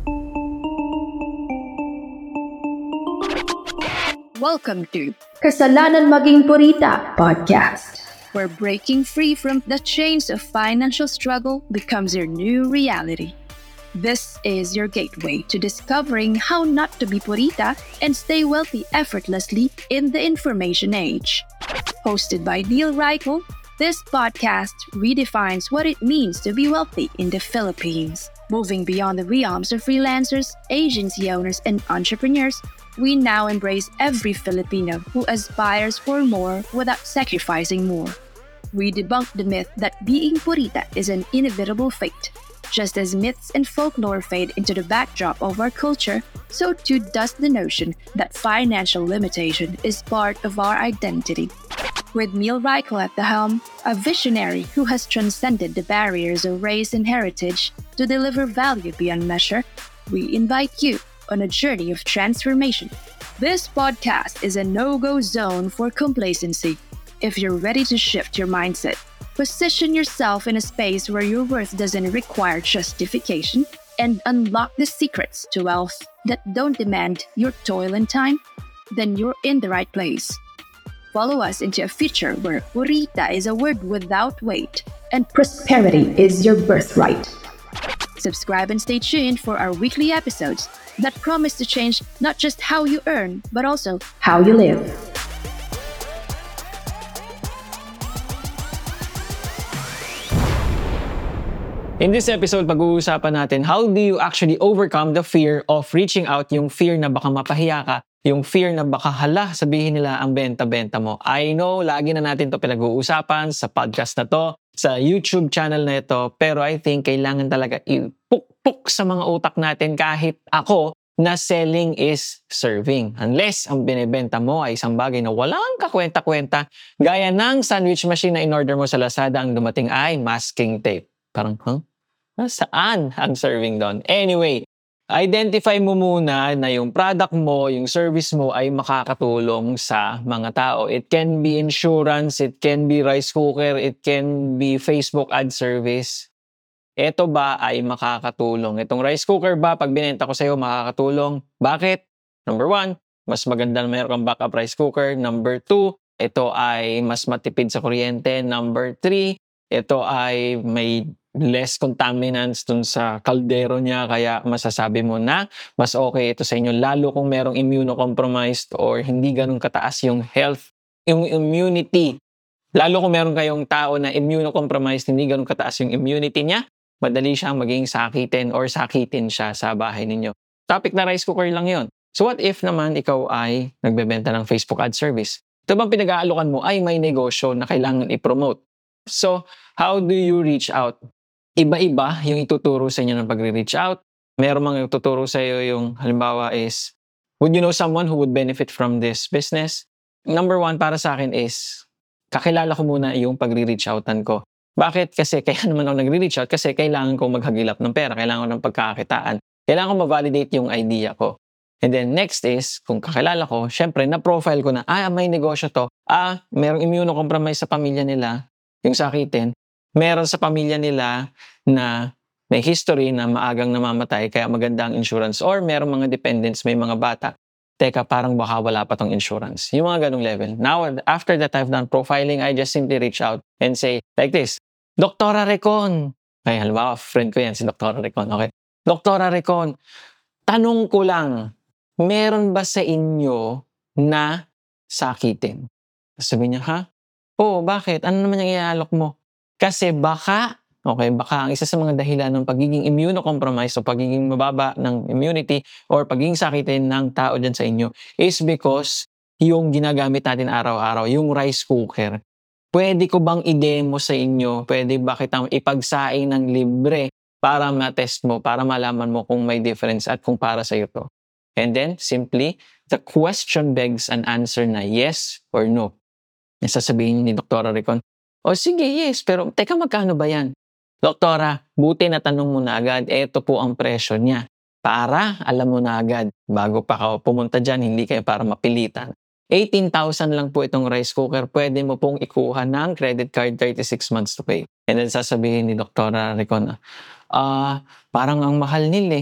Welcome to Kasalanan Maging Purita Podcast. where breaking free from the chains of financial struggle becomes your new reality. This is your gateway to discovering how not to be purita and stay wealthy effortlessly in the information age. Hosted by Neil Reichel, this podcast redefines what it means to be wealthy in the Philippines. Moving beyond the realms of freelancers, agency owners, and entrepreneurs, we now embrace every Filipino who aspires for more without sacrificing more. We debunk the myth that being purita is an inevitable fate. Just as myths and folklore fade into the backdrop of our culture, so too does the notion that financial limitation is part of our identity. With Neil Reichel at the helm, a visionary who has transcended the barriers of race and heritage to deliver value beyond measure, we invite you on a journey of transformation. This podcast is a no-go zone for complacency. If you're ready to shift your mindset, position yourself in a space where your worth doesn't require justification, and unlock the secrets to wealth that don't demand your toil and time, then you're in the right place. Follow us into a future where purita is a word without weight and Prosperity is your birthright. subscribe and stay tuned for our weekly episodes that promise to change not just how you earn, but also How you live. In this episode, pag-uusapan natin how do you actually overcome the fear of reaching out, yung fear na baka mapahiya ka, yung fear na baka sabihin nila ang benta-benta mo. I know, lagi na natin to pinag-uusapan sa podcast na to, sa YouTube channel na ito, pero I think kailangan talaga ipukpuk sa mga utak natin kahit ako na selling is serving. Unless ang binibenta mo ay isang bagay na walang kakwenta-kwenta, gaya ng sandwich machine na in-order mo sa Lazada, ang dumating ay masking tape. Parang, saan ang serving doon? Anyway, identify mo muna na yung product mo, yung service mo ay makakatulong sa mga tao. It can be insurance, it can be rice cooker, it can be Facebook ad service. Ito ba ay makakatulong? Itong rice cooker ba, pag binenta ko sa'yo, makakatulong? Bakit? Number 1, mas maganda na mayroon kang backup rice cooker. Number 2, ito ay mas matipid sa kuryente. Number 3, ito ay may less contaminants dun sa kaldero niya, kaya masasabi mo na mas okay ito sa inyo, lalo kung merong immunocompromised or hindi ganun kataas yung health, yung immunity. Lalo kung meron kayong tao na immunocompromised, hindi ganun kataas yung immunity niya, madali siyang maging sakitin or sakitin siya sa bahay ninyo. Topic na rice cooker lang yon. So what if naman ikaw ay nagbebenta ng Facebook ad service? Ito bang pinag-aalokan mo ay may negosyo na kailangan i-promote? So, how do you reach out? Iba-iba yung ituturo sa inyo ng pagre-reach out. Meron mga ituturo sa iyo yung halimbawa is, would you know someone who would benefit from this business? Number 1 para sa akin is, kakilala ko muna yung pagre-reach outan ko. Bakit? Kasi kaya naman ako nagre-reach out kasi kailangan ko maghagilap ng pera, kailangan ko ng pagkakakitaan, kailangan ko ma-validate yung idea ko. And then next is, kung kakilala ko, syempre na-profile ko na, may negosyo to, merong immunocompromised sa pamilya nila, yung sakitin, meron sa pamilya nila na may history na maagang namamatay kaya maganda ang insurance, or meron mga dependents, may mga bata, teka parang baka wala pa tong insurance. Yung mga ganong level. Now, after that I've done profiling, I just simply reach out and say like this, Doktora Recon. Ay, halimbawa, friend ko yan, si Doktora Recon. Okay. Doktora Recon, tanong ko lang, meron ba sa inyo na sakitin? Sabi niya, ha? Oo, bakit? Ano naman yung iaalok mo? Kasi baka ang isa sa mga dahilan ng pagiging immunocompromised o pagiging mababa ng immunity or pagiging sakitin ng tao dyan sa inyo is because yung ginagamit natin araw-araw, yung rice cooker. Pwede ko bang i-demo sa inyo? Pwede ba kitang ipagsaing ng libre para ma-test mo, para malaman mo kung may difference at kung para sa'yo to? And then, simply, the question begs an answer na yes or no. Sasabihin ni Dr. Recon, sige, yes, pero teka, magkano ba yan? Doktora, buti na tanong mo na agad, eto po ang presyo niya. Para alam mo na agad, bago pa ka pumunta dyan, hindi kayo para mapilitan. 18,000 lang po itong rice cooker, pwede mo pong ikuha ng credit card 36 months to pay. And then sasabihin ni Dr. Recon, parang ang mahal nila eh.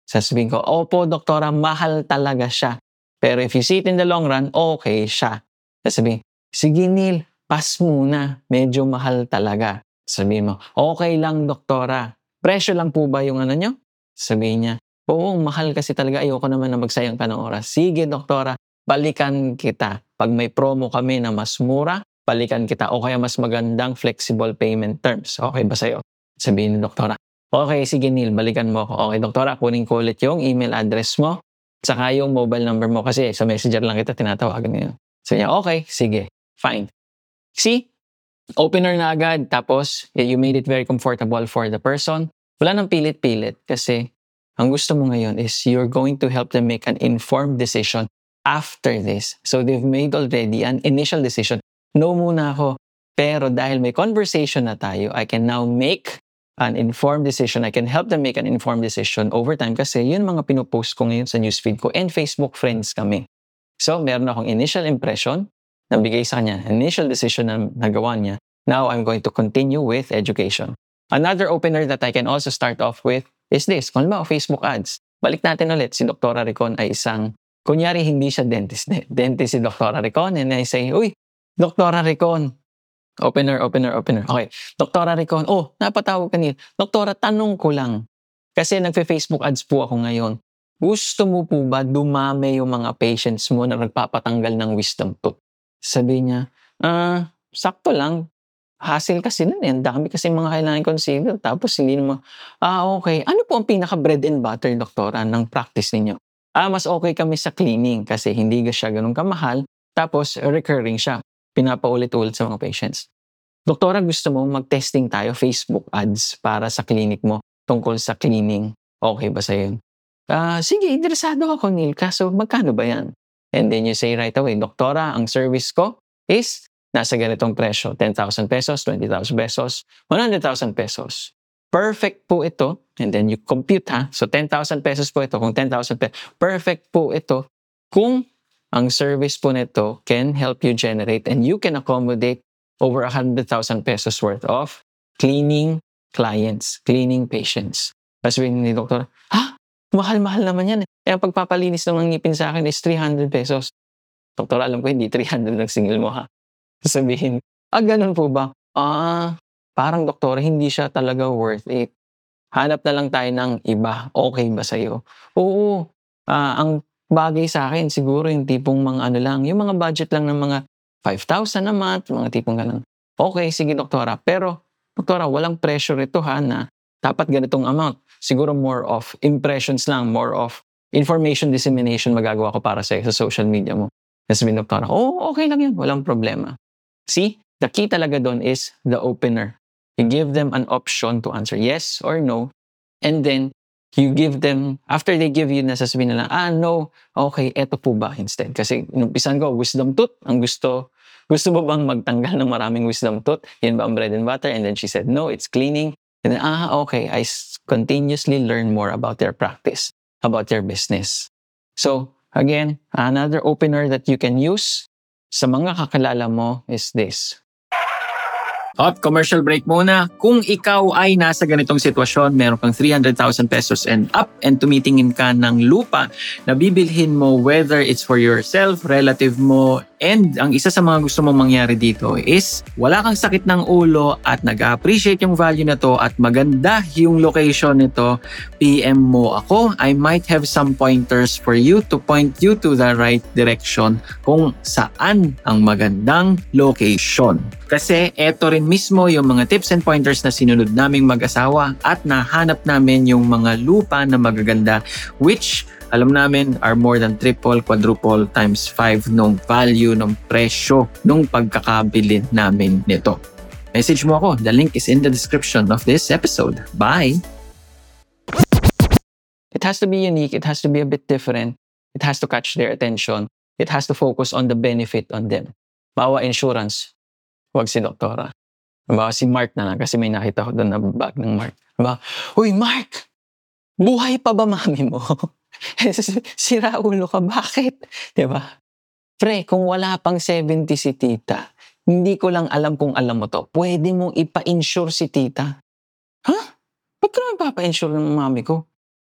Sasabihin ko, opo, doktora, mahal talaga siya. Pero if you see it in the long run, okay siya. Sasabihin, sige Neil, pass muna. Medyo mahal talaga. Sabihin mo, okay lang doktora. Presyo lang po ba yung ano nyo? Sabihin niya, oo, mahal kasi talaga. Ayoko naman na magsayang pa ng oras. Sige doktora, balikan kita. Pag may promo kami na mas mura, balikan kita. O kaya mas magandang flexible payment terms. Okay ba sa'yo? Sabihin ni doktora, okay, sige Neil, balikan mo ako. Okay doktora, kunin ko ulit yung email address mo. Saka yung mobile number mo kasi sa messenger lang kita tinatawagan ngayon. So niya, okay, sige, fine. See? Opener na agad. Tapos, you made it very comfortable for the person. Wala nang pilit-pilit kasi ang gusto mo ngayon is you're going to help them make an informed decision after this. So they've made already an initial decision. No muna ako. Pero dahil may conversation na tayo, I can now make an informed decision. I can help them make an informed decision over time kasi yun mga pinopost ko ngayon sa newsfeed ko and Facebook friends kami. So, meron akong initial impression na bigay sa kanya, initial decision na nagawa niya. Now, I'm going to continue with education. Another opener that I can also start off with is this. Kung ba, Facebook ads. Balik natin ulit. Si Dr. Ricon ay isang, kunyari hindi siya dentist. Dentist si Dr. Ricon and I say, uy, Dr. Ricon, opener. Okay. Doktora Ricon, napatawag ka Neil. Doktora, tanong ko lang. Kasi nagfe-Facebook ads po ako ngayon. Gusto mo po ba dumami yung mga patients mo na nagpapatanggal ng wisdom tooth? Sabi niya, sakto lang. Hassle kasi nun eh. Ang dami kasi mga kailangan concealer. Tapos hindi naman, okay. Ano po ang pinaka bread and butter, doktora, ng practice ninyo? Mas okay kami sa cleaning kasi hindi siya ganun kamahal. Tapos recurring siya. Pinapaulit-ulit sa mga patients. Doktora, gusto mo mag-testing tayo Facebook ads para sa clinic mo tungkol sa cleaning. Okay ba sa'yo? Sige, interesado ako, Neil. Kaso, magkano ba yan? And then you say right away, Doktora, ang service ko is nasa ganitong presyo. 10,000 pesos, 20,000 pesos, 100,000 pesos. Perfect po ito. And then you compute ha. So, 10,000 pesos po ito. Kung 10,000 pesos, perfect po ito kung ang service po nito can help you generate and you can accommodate over 100,000 pesos worth of cleaning clients, cleaning patients. Kasi ni doktor, mahal-mahal naman yan. Kaya pagpapalinis ng ngipin sa akin is 300 pesos. Doktor, alam ko hindi 300 ang singil mo ha. Sabihin, ganun po ba? Parang doktor, hindi siya talaga worth it. Hanap na lang tayo ng iba. Okay ba sa'yo? Oo. Ang bagay sa akin, siguro yung tipong mga yung mga budget lang ng mga 5,000 a month, mga tipong ganun. Okay, sige doktora. Pero, doktora, walang pressure ito ha na dapat ganitong amount. Siguro more of impressions lang, more of information dissemination magagawa ko para sa social media mo. Sabihin doktora, okay lang yan, walang problema. See, the key talaga doon is the opener. You give them an option to answer yes or no, and then you give them, after they give you, nasasabihin nila, no, okay, eto po ba instead? Kasi inumpisan ko, wisdom tooth, ang gusto mo bang magtanggal ng maraming wisdom tooth? Yan ba ang bread and butter? And then she said, no, it's cleaning. And then, okay, I continuously learn more about their practice, about their business. So, again, another opener that you can use sa mga kakilala mo is this. Commercial break muna. Kung ikaw ay nasa ganitong sitwasyon, meron kang 300,000 pesos and up and tumitingin ka ng lupa na bibilhin mo whether it's for yourself, relative mo, and ang isa sa mga gusto mong mangyari dito is wala kang sakit ng ulo at nag-appreciate yung value na to at maganda yung location nito, PM mo ako. I might have some pointers for you to point you to the right direction kung saan ang magandang location. Kasi eto rin mismo yung mga tips and pointers na sinunod naming mag-asawa at nahanap namin yung mga lupa na magaganda which alam namin are more than triple, quadruple, times 5 nung value, nung presyo, nung pagkakabili namin nito. Message mo ako. The link is in the description of this episode. Bye! It has to be unique. It has to be a bit different. It has to catch their attention. It has to focus on the benefit on them. Bawa insurance. Huwag si doktora. Bawa si Mark na lang kasi may nakita ko doon na bag ng Mark. Bawa, uy Mark! Buhay pa ba mami mo? Sira ulo ka, bakit? Diba? Pre, kung wala pang 70 si tita, hindi ko lang alam kung alam mo to, pwede mong ipa-insure si tita. Ha? Ba't ka naman papa-insure ng mami ko?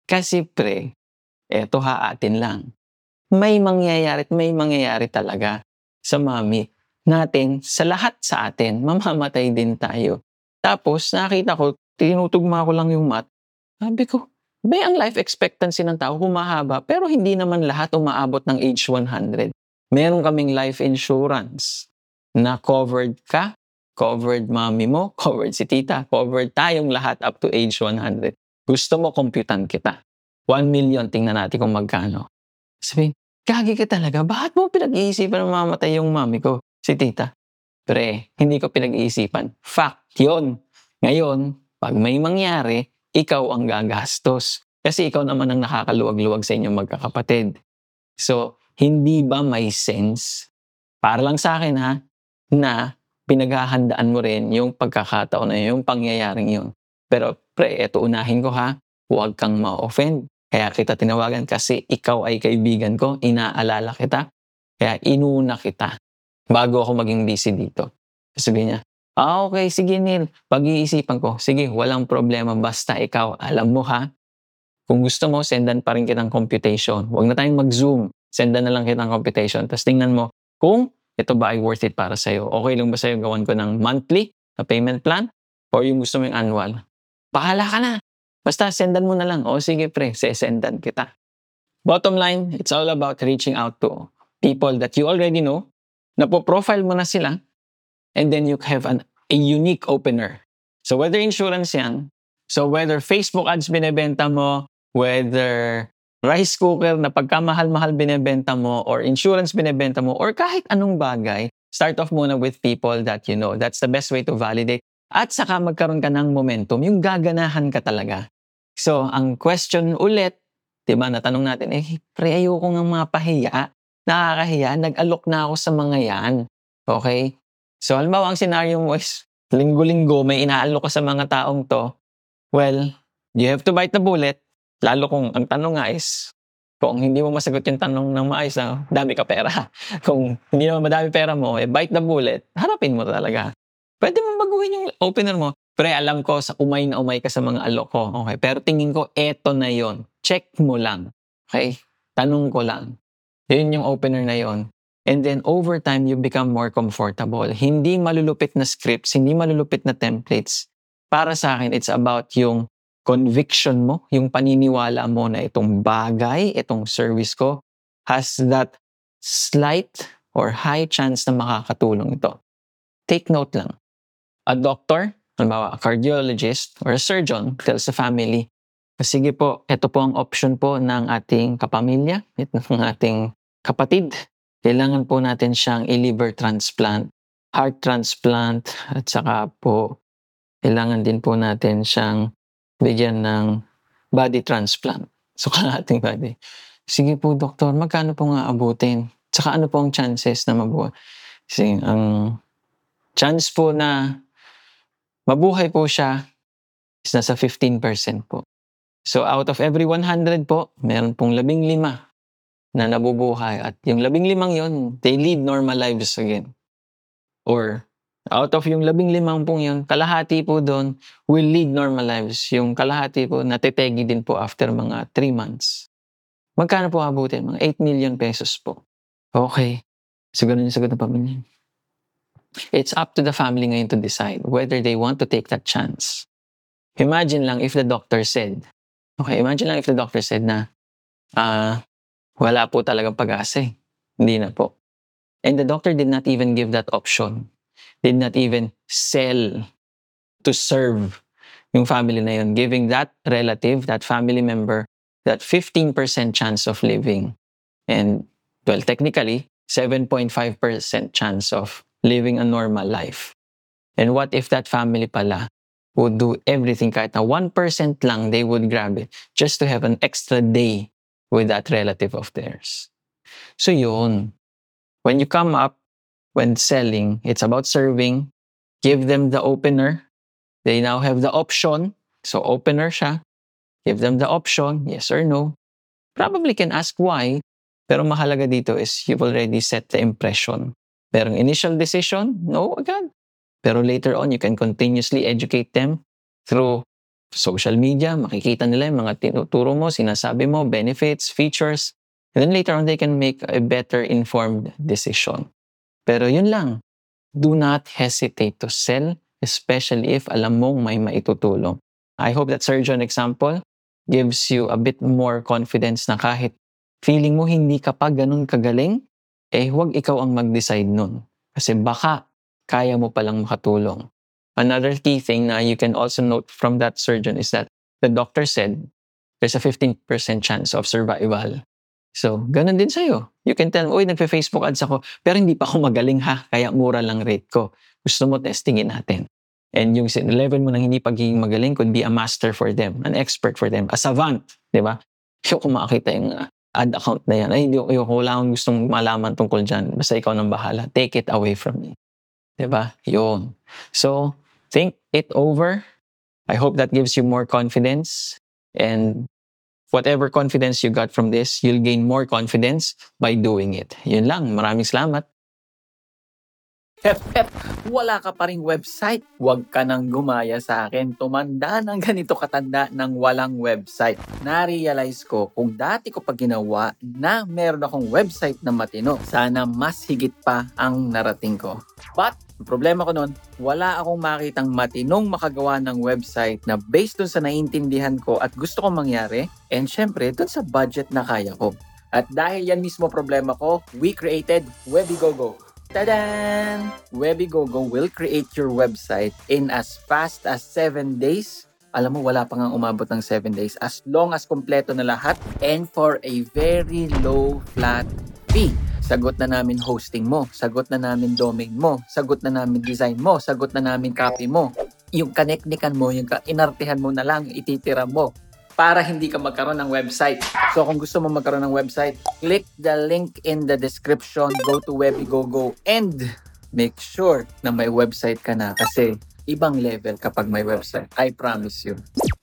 Kasi pre, eto haatin lang. May mangyayari at may mangyayari talaga sa mami natin, sa lahat sa atin. Mamamatay din tayo. Tapos nakita ko, tinutugma ko lang yung math. Sabi ko, ang life expectancy ng tao humahaba pero hindi naman lahat umaabot ng age 100. Meron kaming life insurance na covered ka, covered mami mo, covered si tita, covered tayong lahat up to age 100. Gusto mo, computan kita. 1 million, tingnan natin kung magkano. Sabi, gagi ka talaga. Bakit mo pinag-iisipan na mamatay yung mami ko, si tita? Pre, hindi ko pinag-iisipan. Fact yun. Ngayon, pag may mangyari, ikaw ang gagastos. Kasi ikaw naman ang nakakaluwag-luwag sa inyong magkakapatid. So, hindi ba may sense? Para lang sa akin ha, na pinaghahandaan mo rin yung pagkakataon na yung pangyayaring yun. Pero pre, eto unahin ko ha, huwag kang ma-offend. Kaya kita tinawagan kasi ikaw ay kaibigan ko, inaalala kita, kaya inuna kita bago ako maging busy dito. Sabi niya, okay, sige Neil, pag-iisipan ko. Sige, walang problema, basta ikaw, alam mo ha, kung gusto mo, sendan pa rin kitang computation. Huwag na tayong mag-zoom, sendan na lang kitang computation. Tapos tingnan mo kung ito ba ay worth it para sa'yo. Okay lang ba sa'yo gawan ko ng monthly na payment plan or yung gusto mo yung annual? Bahala ka na. Basta sendan mo na lang. O sige pre, sesendan kita. Bottom line, it's all about reaching out to people that you already know, napo-profile mo na sila, and then you have a unique opener. So whether insurance yan, so whether Facebook ads binebenta mo, whether rice cooker na pagkamahal-mahal binebenta mo, or insurance binebenta mo, or kahit anong bagay, start off muna with people that you know. That's the best way to validate. At saka magkaroon ka ng momentum, yung gaganahan ka talaga. So, ang question ulit, diba, natanong natin, pre, ayoko nga mapahiya. Nakakahiya, nag-alok na ako sa mga yan. Okay? So, halimbawa, ang scenario mo is, linggo-linggo, may inaalok ka sa mga taong to. Well, you have to bite the bullet. Lalo kung ang tanong nga is, kung hindi mo masagot yung tanong ng maayos na, dami ka pera. Kung hindi naman madami pera mo, bite the bullet, harapin mo talaga. Pwede mo baguhin yung opener mo. Pre, alam ko, sa umay na umay ka sa mga alok ko. Okay? Pero tingin ko, eto na yon. Check mo lang. Okay? Tanong ko lang. Yun yung opener na yon. And then, over time, you become more comfortable. Hindi malulupit na scripts, hindi malulupit na templates. Para sa akin, it's about yung conviction mo, yung paniniwala mo na itong bagay, itong service ko, has that slight or high chance na makakatulong ito. Take note lang. A doctor, halimbawa, a cardiologist or a surgeon tells the family, sige po, ito po ang option po ng ating kapamilya, ng ating kapatid. Kailangan po natin siyang i-liver transplant, heart transplant, at saka po, kailangan din po natin siyang bigyan ng body transplant. So, kalahating body. Sige po, doktor, magkano po nga abutin? Saka ano po ang chances na mabuhay? Kasi ang chance po na mabuhay po siya is nasa 15% po. So out of every 100 po, meron pong 15 na nabubuhay. At yung 15 yun, they lead normal lives again. Or out of yung 15 pong yun, kalahati po doon will lead normal lives. Yung kalahati po, natitegi din po after mga 3 months. Magkano po abutin? Mga 8 million pesos po. Okay. So ganun yung sagot ng pamilya. It's up to the family ngayon to decide whether they want to take that chance. Imagine lang if the doctor said na, wala po talagang pag-asa. Hindi na po. And the doctor did not even give that option. Did not even sell to serve yung family na yun, giving that relative, that family member, that 15% chance of living. And, well, technically, 7.5% chance of living a normal life. And what if that family pala would do everything, kahit na 1% lang, they would grab it just to have an extra day with that relative of theirs. So yun, when you come up, when selling, it's about serving, give them the opener. They now have the option. So opener siya. Give them the option, yes or no. Probably can ask why, pero mahalaga dito is you've already set the impression. Pero initial decision, no agad. Pero later on, you can continuously educate them through social media, makikita nila yung mga tinuturo mo, sinasabi mo, benefits, features, and then later on, they can make a better informed decision. Pero yun lang, do not hesitate to sell, especially if alam mong may maitutulong. I hope that Sir John example gives you a bit more confidence na kahit feeling mo hindi ka pa ganun kagaling, huwag ikaw ang mag-decide nun. Kasi baka kaya mo palang makatulong. Another key thing na you can also note from that surgeon is that the doctor said there's a 15% chance of survival. So, ganun din sa'yo. You can tell, nagpe-Facebook ads ako, pero hindi pa ako magaling ha, kaya mura lang rate ko. Gusto mo, testingin natin. And yung level mo ng hindi pagiging magaling could be a master for them, an expert for them, a savant, di ba? Ayoko makakita yung ad account na yan. Wala akong gustong malaman tungkol dyan. Basta ikaw nang bahala. Take it away from me. Di ba? Yun. So, think it over. I hope that gives you more confidence. And whatever confidence you got from this, you'll gain more confidence by doing it. Yun lang. Maraming salamat. Wala ka pa ring website? Huwag ka nang gumaya sa akin. Tumanda ng ganito katanda ng walang website. Na-realize ko kung dati ko pa ginawa na meron akong website na matino, sana mas higit pa ang narating ko. But, ang problema ko nun, wala akong makitang matinong makagawa ng website na based dun sa naiintindihan ko at gusto kong mangyari, and syempre, dun sa budget na kaya ko. At dahil yan mismo problema ko, we created Webigogo. Tadan! Webigogo will create your website in as fast as 7 days. Alam mo, wala pa nga umabot ng 7 days. As long as kompleto na lahat and for a very low flat fee. Sagot na namin hosting mo, sagot na namin domain mo, sagot na namin design mo, sagot na namin copy mo. Yung kaneknikan mo, yung inartihan mo na lang, ititira mo para hindi ka magkaroon ng website. So kung gusto mo magkaroon ng website, click the link in the description, go to Webigogo, and make sure na may website ka na kasi ibang level kapag may website. I promise you.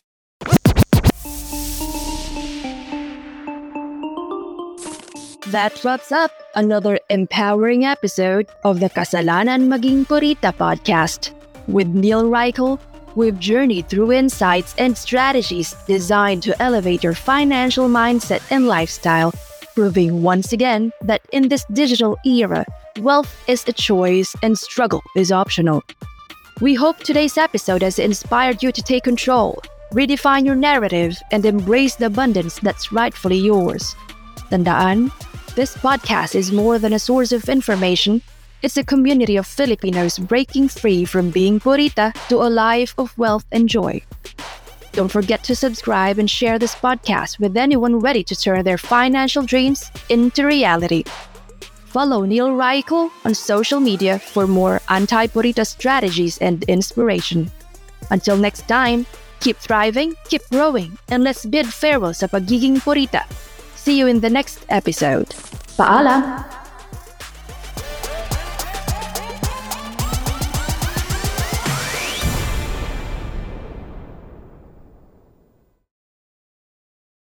That wraps up another empowering episode of the Kasalanan Maging Purita podcast. With Neil Reichel, we've journeyed through insights and strategies designed to elevate your financial mindset and lifestyle, proving once again that in this digital era, wealth is a choice and struggle is optional. We hope today's episode has inspired you to take control, redefine your narrative, and embrace the abundance that's rightfully yours. Tandaan, this podcast is more than a source of information. It's a community of Filipinos breaking free from being purita to a life of wealth and joy. Don't forget to subscribe and share this podcast with anyone ready to turn their financial dreams into reality. Follow Neil Reichel on social media for more anti-purita strategies and inspiration. Until next time, keep thriving, keep growing, and let's bid farewell sa pagiging purita. See you in the next episode. Paalam!